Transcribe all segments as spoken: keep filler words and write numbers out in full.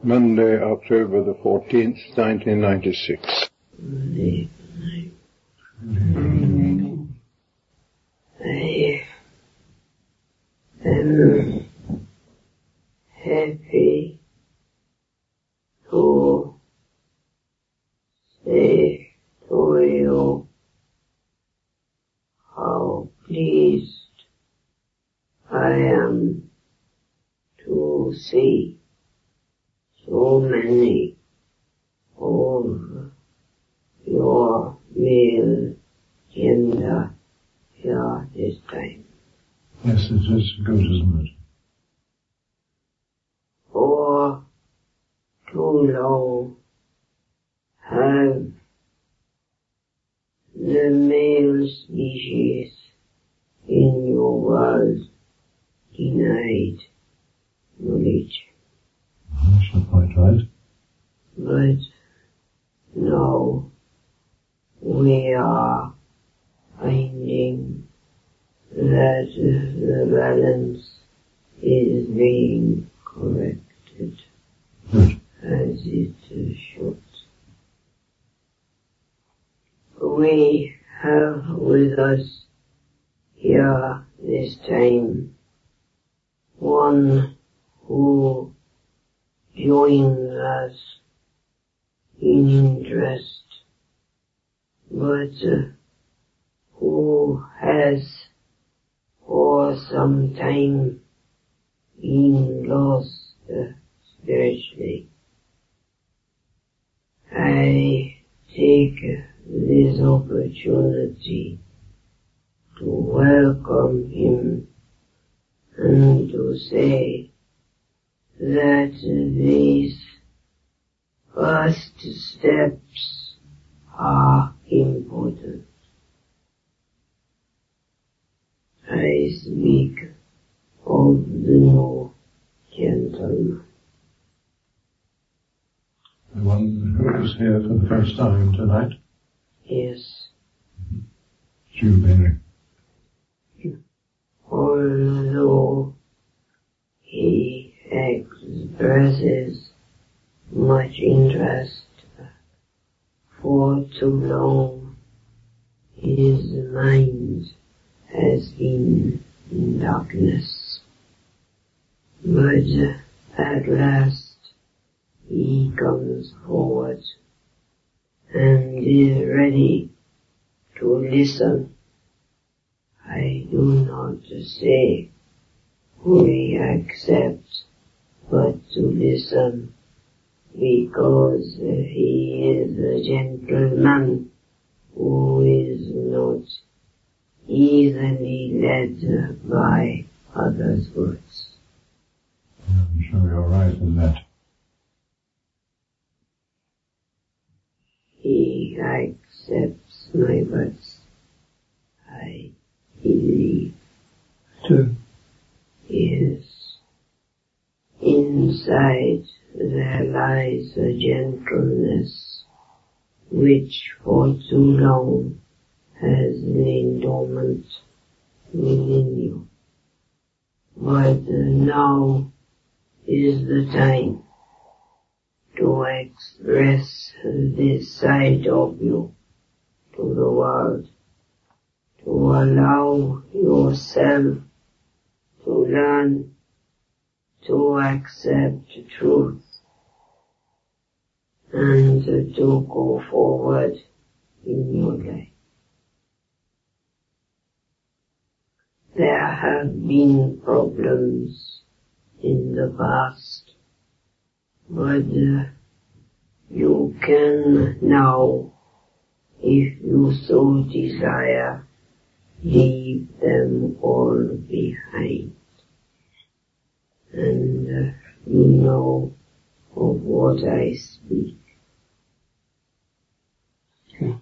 Monday, October the fourteenth, nineteen ninety-six. Monday, mm. I am happy to say to you how pleased I am to see so many of your male gender here this time. Yes, it is good, isn't it? For too long have the male species in your world denied knowledge. That's not quite right. But now we are finding that the balance is being corrected Good. as it should. We have with us here this time one who joins us in interest, but uh, who has for some time been lost uh, spiritually. I take this opportunity to welcome him and to say that these first steps are important. I speak of the new gentleman. The one who is here for the first time tonight? Yes. Jude Henry. Although he expresses much interest, for too long his mind has been in darkness. But at last he comes forward and is ready to listen. I do not say we accept, but to listen, because he is a gentleman who is not easily led by others' words. I'm sure you're right in that. He accepts my words. I believe. Too. Yes. Inside there lies a gentleness which for too long has lain dormant within you. But now is the time to express this side of you to the world, to allow yourself to learn to accept truth and to go forward in your life. There have been problems in the past, but uh, you can now, if you so desire, leave them all behind. And uh, you know of what I speak. Okay.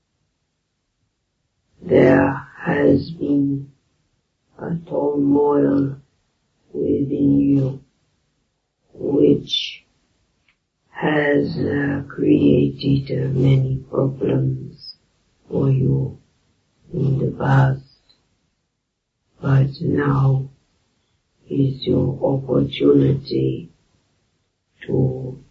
There has been a turmoil within you which has uh, created uh, many problems for you in the past, but now is your opportunity to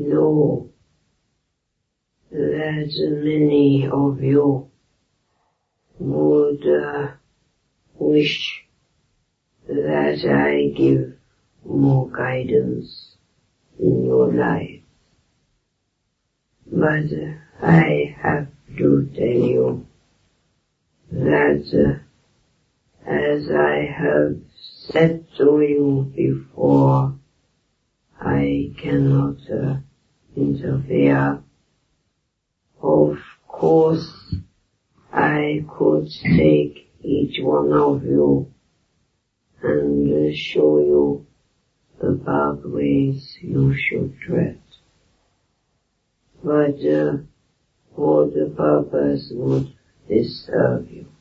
know that many of you would uh, wish that I give more guidance in your life. But uh, I have to tell you that uh, as I have said to you before, I cannot uh, interfere. Of course, I could take each one of you and uh, show you the pathways you should tread. But uh, for the purpose would this serve you?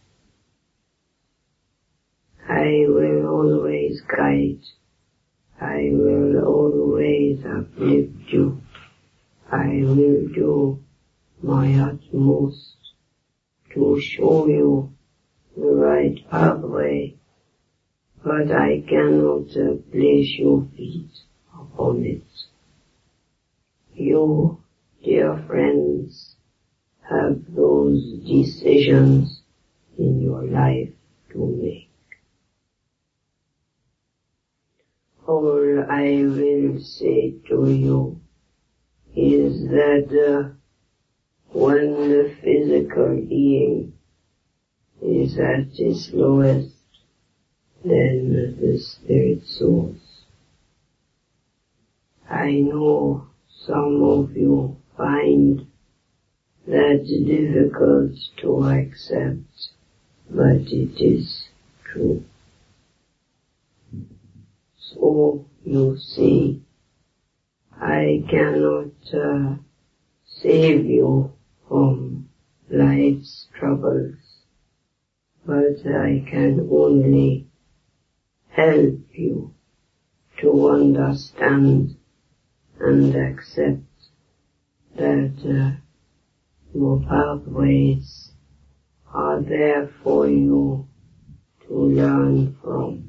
I will always guide. I will always uplift you. I will do my utmost to show you the right pathway, but I cannot uh, place your feet upon it. You, dear friends, have those decisions in your life to make. All I will say to you is that uh, when the physical being is at its lowest, then the spirit soars. I know some of you find that difficult to accept, but it is true. So, you see, I cannot uh, save you from life's troubles, but I can only help you to understand and accept that uh, your pathways are there for you to learn from.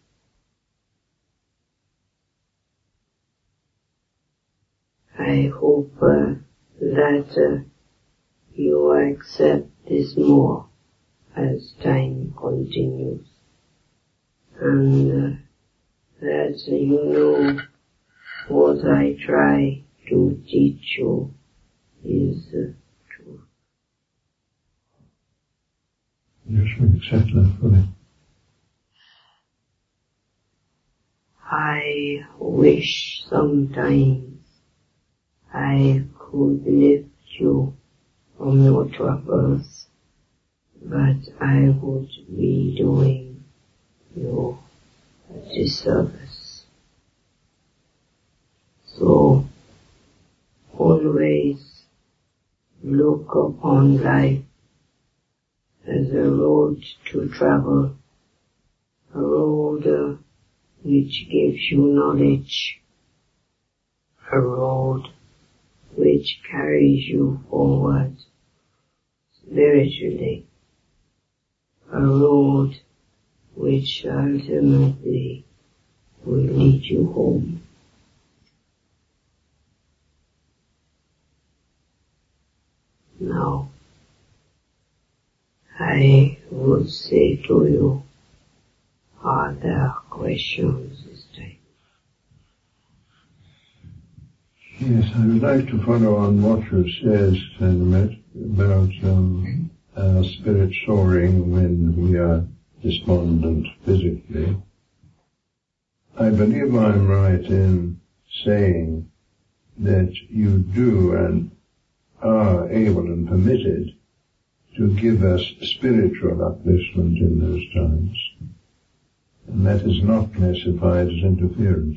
I hope uh, that uh, you accept this more as time continues, and uh, that you know what I try to teach you is uh, true. Yes, we accept that fully. I wish sometimes I could lift you from your troubles, but I would be doing you a disservice. So, always look upon life as a road to travel, a road uh, which gives you knowledge, a road which carries you forward spiritually, a road which ultimately will lead you home. Now, I would say to you, are there questions this time? Yes, I would like to follow on what you said, Senator, about um, our spirit soaring when we are despondent physically. I believe I'm right in saying that you do and are able and permitted to give us spiritual upliftment in those times, and that is not classified as interference.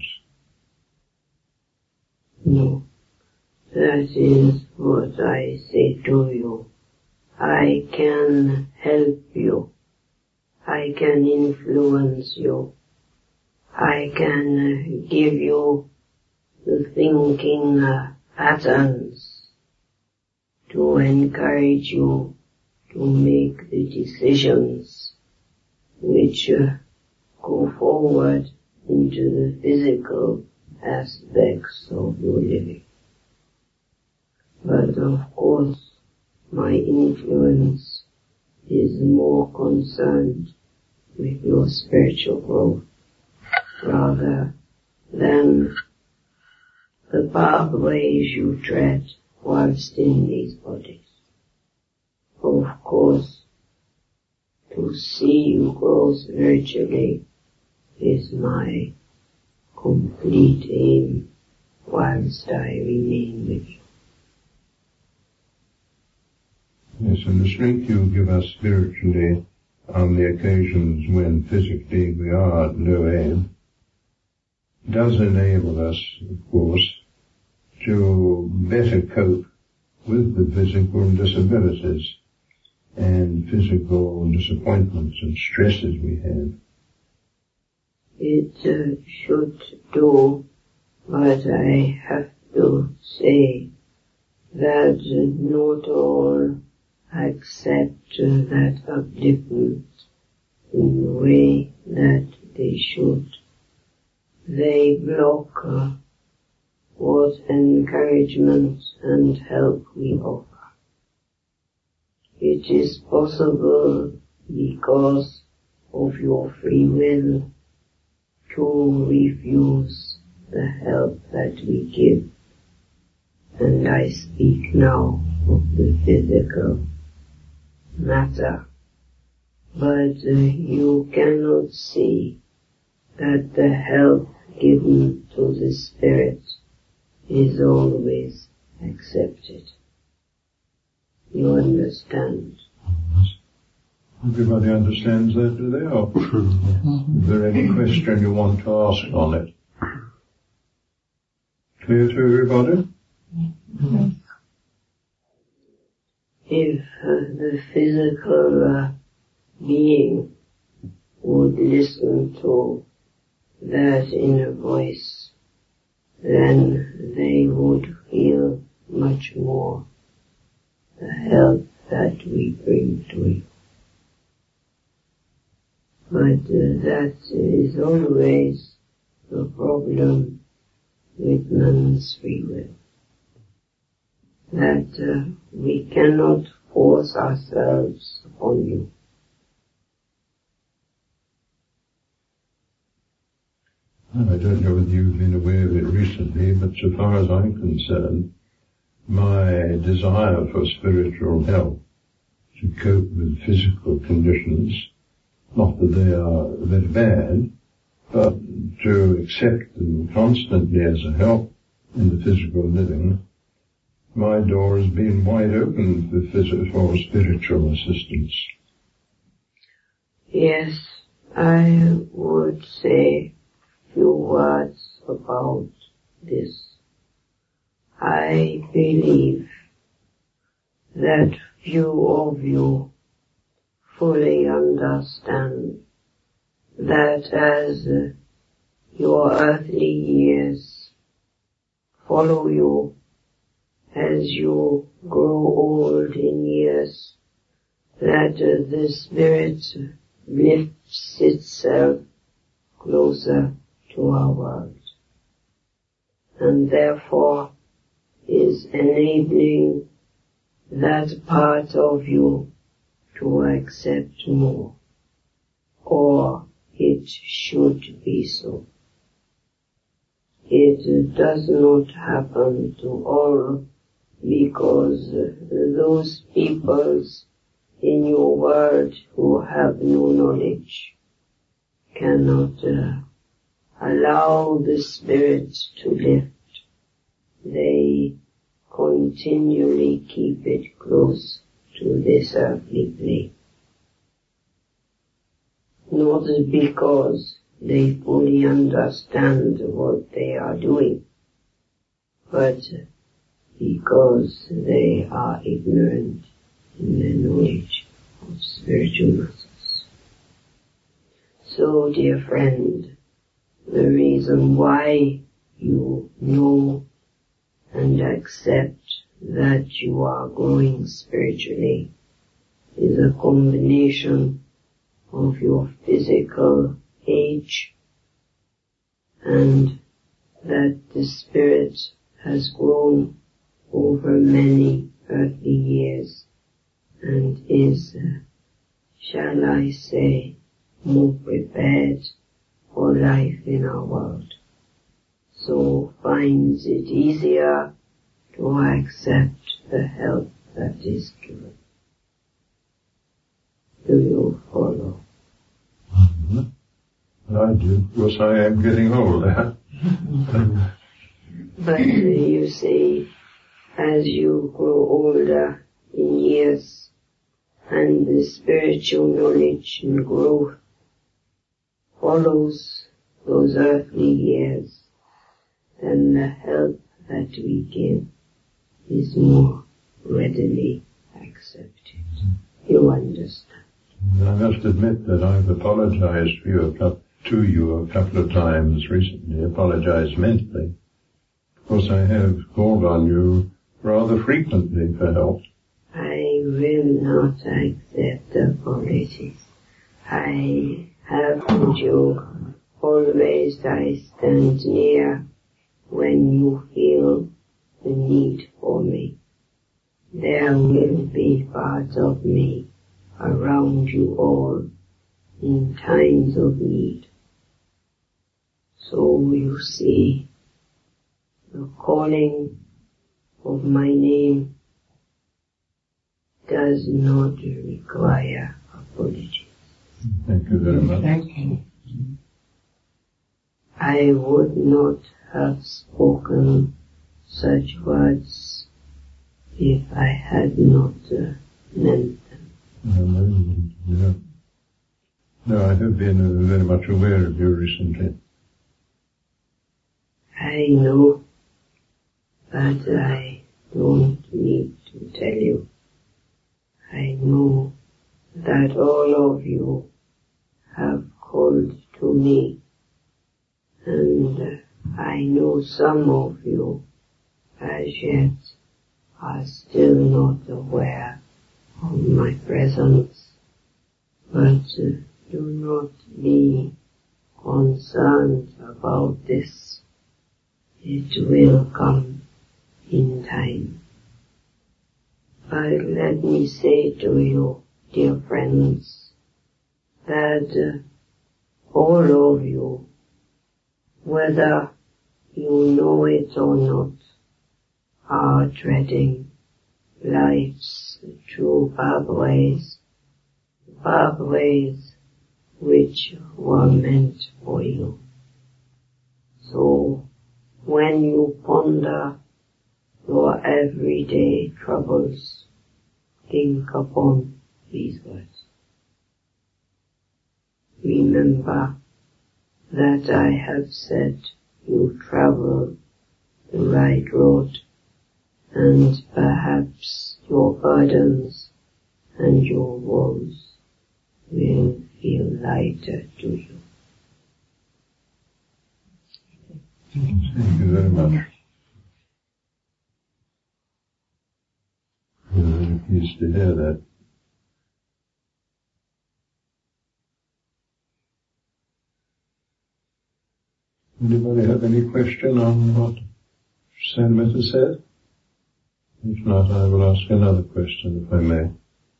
No, that is what I say to you. I can help you. I can influence you. I can uh, give you the thinking uh, patterns to encourage you to make the decisions which uh, go forward into the physical aspects of your living. of course, my influence is more concerned with your spiritual growth rather than the pathways you tread whilst in these bodies. Of course, to see you grow spiritually is my complete aim whilst I remain with you. Yes, and the strength you give us spiritually on the occasions when physically we are at low ebb does enable us, of course, to better cope with the physical disabilities and physical disappointments and stresses we have. It uh, should do, but I have to say that not all accept uh, that upliftment in the way that they should. They block uh, what encouragement and help we offer. It is possible because of your free will to refuse the help that we give. And I speak now of the physical matter. But uh, you cannot see that the help given to the spirit is always accepted. You understand? Everybody understands that, do they? Or is there any question you want to ask on it? Clear to everybody? Mm-hmm. If uh, the physical uh, being would listen to that inner voice, then they would feel much more the help that we bring to you. But uh, that is always the problem with man's free will. That uh, we cannot force ourselves upon you. I don't know whether you've been aware of it recently, but so far as I'm concerned, my desire for spiritual help to cope with physical conditions, not that they are very bad, but to accept them constantly as a help in the physical living, my door has been wide open for, phys- for spiritual assistance. Yes, I would say a few words about this. I believe that few of you fully understand that as uh, your earthly years follow you, as you grow old in years, that uh, the spirit lifts itself closer to our world, and therefore is enabling that part of you to accept more, or it should be so. It does not happen to all because those peoples in your world who have no knowledge cannot uh, allow the spirit to lift. They continually keep it close to this earthly plane. Not because they fully understand what they are doing, but because they are ignorant in their knowledge of spiritual matters. So, dear friend, the reason why you know and accept that you are growing spiritually is a combination of your physical age and that the spirit has grown over many earthly years and is, uh, shall I say, more prepared for life in our world, so finds it easier to accept the help that is given. Do you follow? Mm-hmm. I do. Of course, I am getting older. But uh, you see, as you grow older in years, and the spiritual knowledge and growth follows those earthly years, then the help that we give is more readily accepted. You understand? I must admit that I've apologized for you a couple, to you a couple of times recently, apologized mentally. Of course, I have called on you rather frequently for help. I will not accept apologies. I have told you always I stand near when you feel the need for me. There will be part of me around you all in times of need. So you see, the calling of my name does not require apology. Thank you very much. Thank you. I would not have spoken such words if I had not uh, meant them. Um, yeah. No, I have been uh, very much aware of you recently. I know, but I don't need to tell you. I know that all of you have called to me, and uh, I know some of you as yet are still not aware of my presence, but uh, do not be concerned about this. It will come in time. But let me say to you, dear friends, that uh, all of you, whether you know it or not, are treading life's true pathways, pathways which were meant for you. So, when you ponder your everyday troubles, think upon these words. Remember that I have said you travel the right road, and perhaps your burdens and your woes will feel lighter to you. Thank you very much. I'm very pleased to hear that. Anybody have any question on what Saint Metta said? If not, I will ask another question, if I may.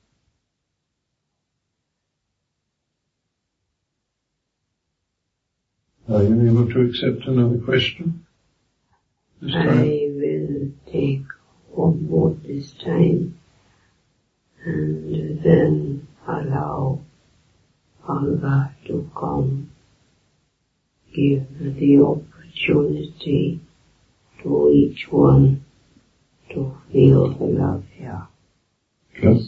Are you able to accept another question this time? I will take one more this time, and then allow Allah to come, give the opportunity to each one to feel the love here. Yes.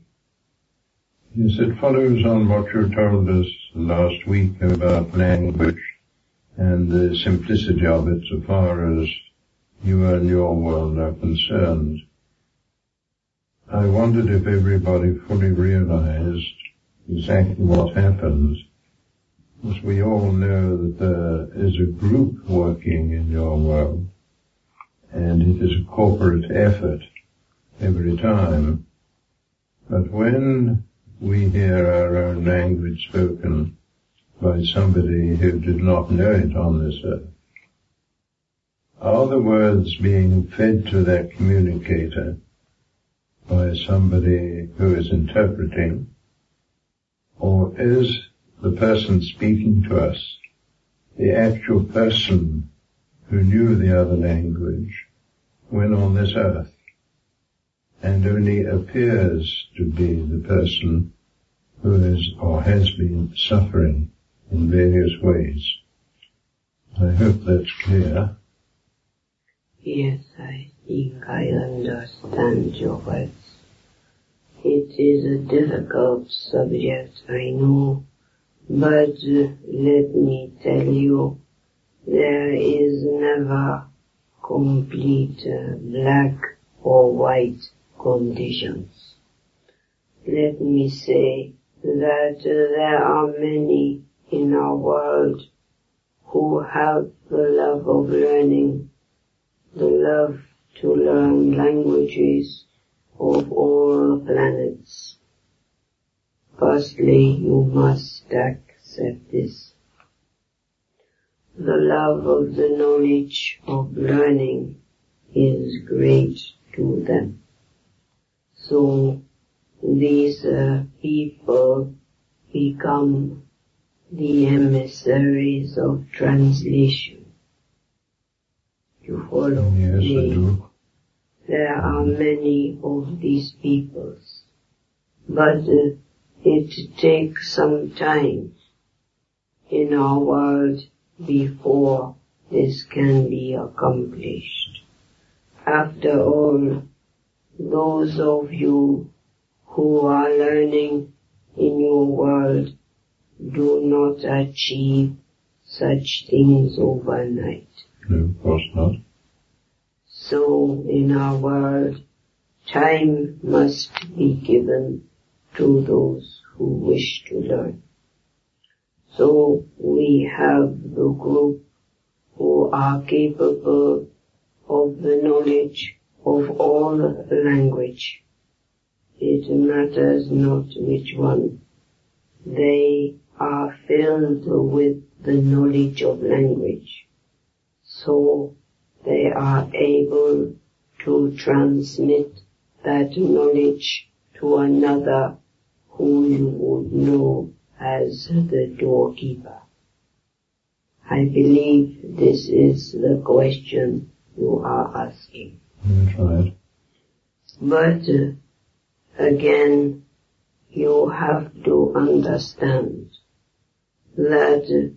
Yes, it follows on what you told us last week about language and the simplicity of it so far as you and your world are concerned. I wondered if everybody fully realized exactly what happens, because we all know that there is a group working in your world, and it is a corporate effort every time. But when we hear our own language spoken by somebody who did not know it on this earth, are the words being fed to that communicator by somebody who is interpreting, or is the person speaking to us the actual person who knew the other language when on this earth, and only appears to be the person who is or has been suffering in various ways? I hope that's clear. Yes, I think I understand your words. It is a difficult subject, I know, but uh, let me tell you, there is never complete uh, black or white conditions. Let me say that uh, there are many in our world who have the love of learning, the love to learn languages of all planets. Firstly, you must accept this. The love of the knowledge of learning is great to them. So these uh, people become the emissaries of translation. You follow Yes, me? I do. There are many of these peoples, but uh, it takes some time in our world before this can be accomplished. After all, those of you who are learning in your world do not achieve such things overnight. No, of course not. So in our world, time must be given to those who wish to learn. So we have the group who are capable of the knowledge of all language. It matters not which one. They are filled with the knowledge of language. So they are able to transmit that knowledge to another who you would know as the doorkeeper. I believe this is the question you are asking. That's right. But uh, again, you have to understand that uh,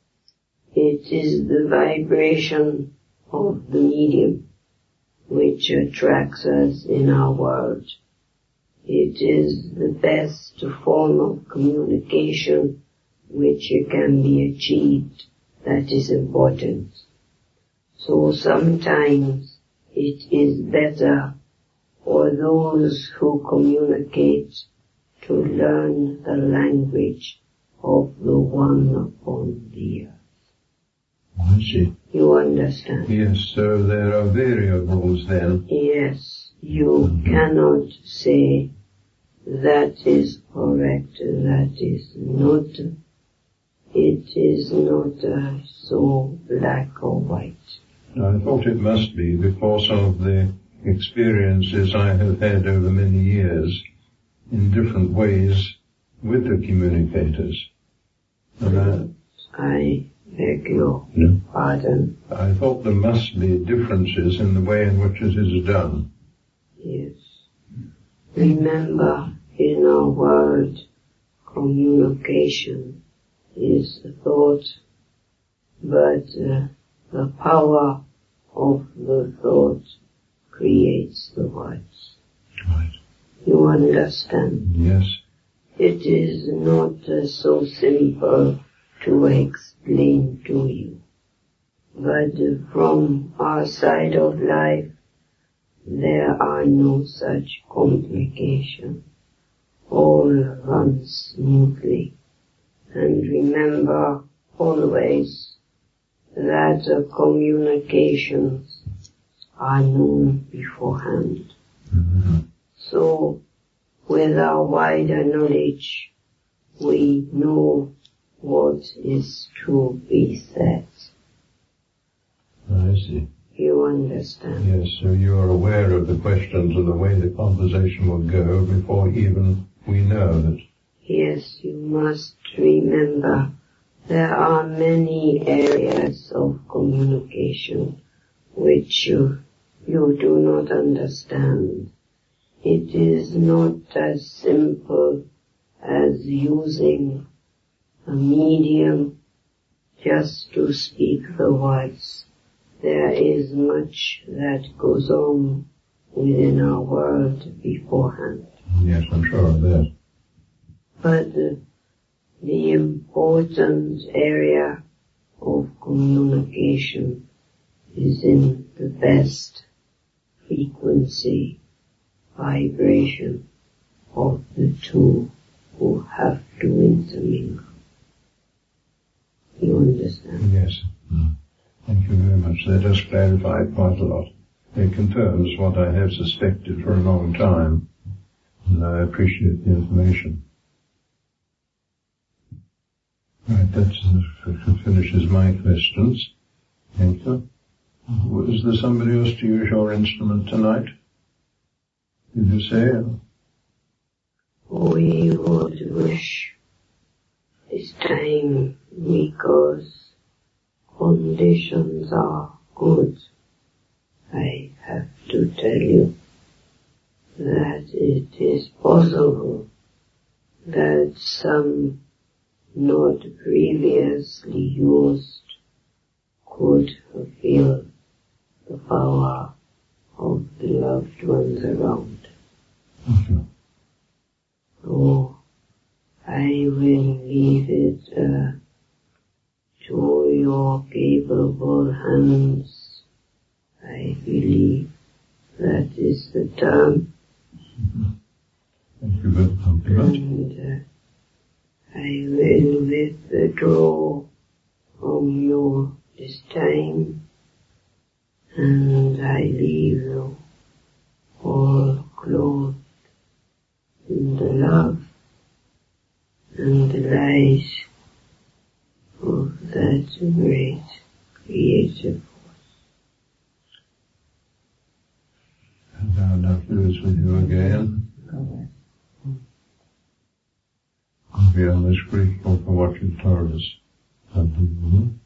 it is the vibration of the medium which attracts us in our world. It is the best form of communication which can be achieved that is important. So sometimes it is better for those who communicate to learn the language of the one upon the earth. I see. You understand? Yes, so there are variables then. Yes, you mm-hmm. cannot say that is correct, that is not. It is not uh, so black or white. I thought it must be because of the experiences I have had over many years in different ways with the communicators. And I, I beg your no, pardon. I thought there must be differences in the way in which it is done. Yes. Remember, in our world, communication is thought, but uh, the power of the thought creates the words. Right. You understand? Yes. It is not uh, so simple to explain to you. But uh, from our side of life, there are no such complications. All runs smoothly. And remember always that uh, communications are known beforehand. Mm-hmm. So, with our wider knowledge, we know what is to be said. I see. You understand? Yes, so you're aware of the questions and the way the conversation will go before even we know that. Yes, you must remember there are many areas of communication which you, you do not understand. It is not as simple as using a medium just to speak the words. There is much that goes on within our world beforehand. Yes, I'm sure of that. But the, the important area of communication is in the best frequency, vibration of the two who have to intermingle. You understand? Yes. Mm. Thank you very much. That does clarify quite a lot. It confirms what I have suspected for a long time, and I appreciate the information. Right, that finishes my questions. Thank you. Is there somebody else to use your instrument tonight? Did you say? We would wish this time because conditions are good. I have to tell you that it is possible that some not previously used could feel the power of the loved ones around. Okay. So I will leave it uh, to your capable hands. I believe that is the term. Mm-hmm. Thank you very much. And uh, I will withdraw from you this time, and I leave you all clothed in the love and the light of that great creative force. And our love is with you again. We are most grateful for what you've told us.